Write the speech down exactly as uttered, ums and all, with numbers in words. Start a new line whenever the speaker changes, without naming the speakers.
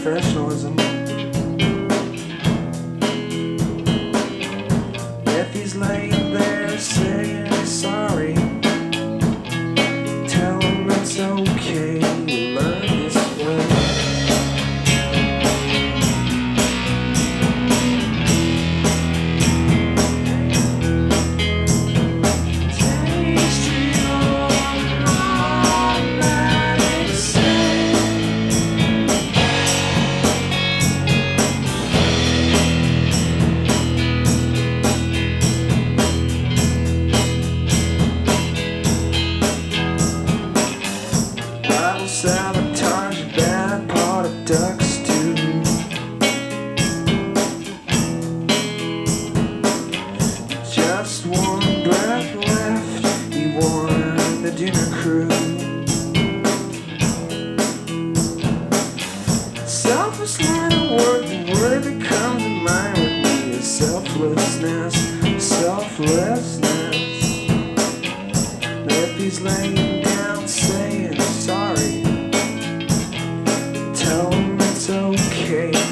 professionalism. If he's laying there saying sorry, tell him it's okay to learn this way. Sabotage a bad pot of ducks too. Just one breath left, he warned the dinner crew. Selfish line of work, the word that comes to mind with me is selflessness, selflessness. If he's laying down saying sorry, tell him it's okay.